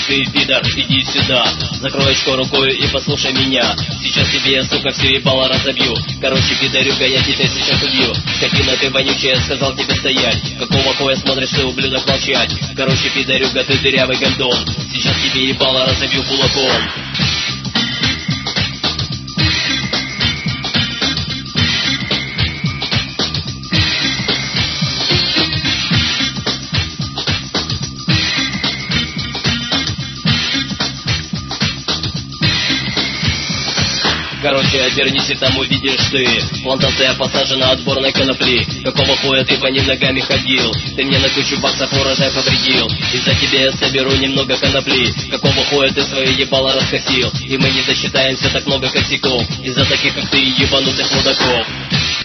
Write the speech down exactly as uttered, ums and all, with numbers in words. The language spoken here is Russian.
ты, пидор, иди сюда. Закрой очко рукой и послушай меня. Сейчас тебе я, сука, все ебало разобью. Короче, пидорюга, я тебя сейчас убью. Скотина ты вонючая, сказал тебе стоять. Какого хуя смотришь ты, ублюдок, молчать? Короче, пидорюга, ты дырявый гондон. Сейчас тебе ебало разобью кулаком. Короче, обернись и там увидишь ты. Плантация посажена отборной конопли. Какого хуя ты по ним ногами ходил? Ты мне на кучу баксов урожай повредил. Из-за тебя я соберу немного конопли. Какого хуя ты свое ебало раскосил? И мы не досчитаемся так много косяков из-за таких, как ты, ебанутых мудаков.